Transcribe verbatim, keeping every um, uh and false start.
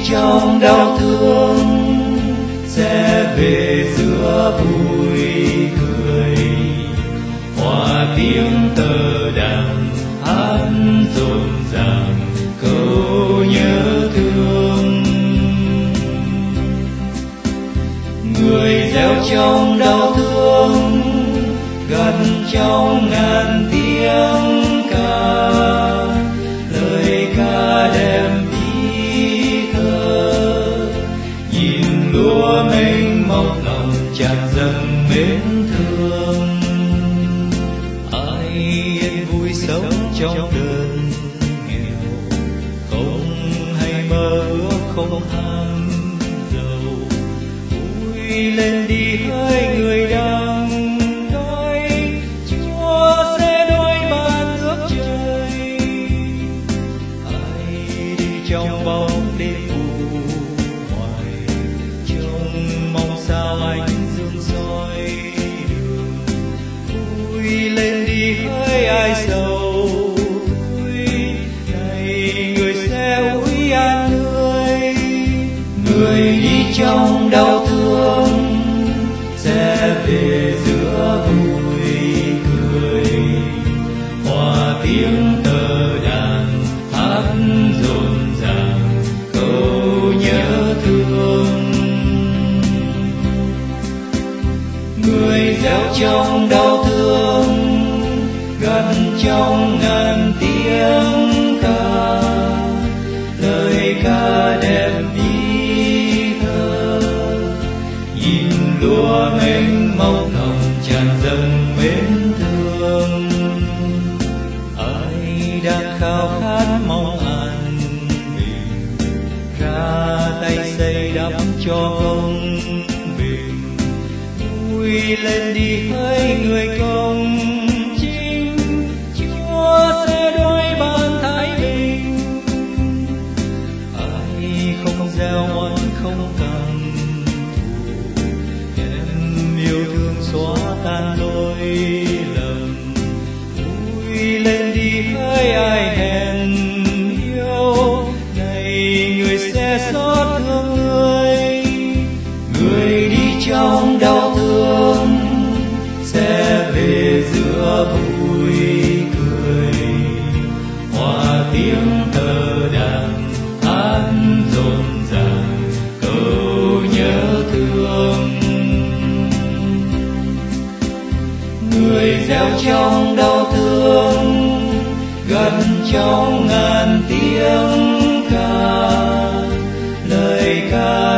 trong đau thương sẽ về giữa vui cười, hòa tiếng tơ đàn hát rộn ràng câu nhớ thương. Người gieo trong đau thương gặt trong ngàn tiếng ca, lời ca đem ý thơ, nhìn lúa mênh mông lòng tràn dâng mến thương. Ai yên vui sống trong đời nghèo, không hay mơ ước không ham giàu, vui lên đi hỡi người đang đói, Chúa sẽ đôi ban ước trời. Ai đi trong bóng đêm u hoài, trông mong sao ánh dương soi đường, vui lên đi hỡi ai sầu, vui này người sẽ ủi an người. Người đi trong đau thương sẽ về giữa vui cười, hòa tiếng tơ đàn hát rộn ràng câu nhớ thương. Người gieo trong đau thương gặt trong ngàn tiếng ca, lời ca đem ý thơ, nhìn lúa mênh mông lòng tràn dâng mến thương. Ai đang khao khát mong an bình, ra tay xây đắp cho công bình, vui lên đi hỡi người công chính, Chúa sẽ đôi ban thái bình. Ai không gieo oán không căm thù, em yêu thương xóa tan lỗi lầm, vui lên đi hỡi ai hèn yêu, này người sẽ xót thương người. Người đi trong đau thương sẽ về giữa vui cười, hòa tiếng tơ đàn hát rộn ràng câu nhớ thương. Người gieo trong đau thương gặt trong ngàn tiếng ca, lời ca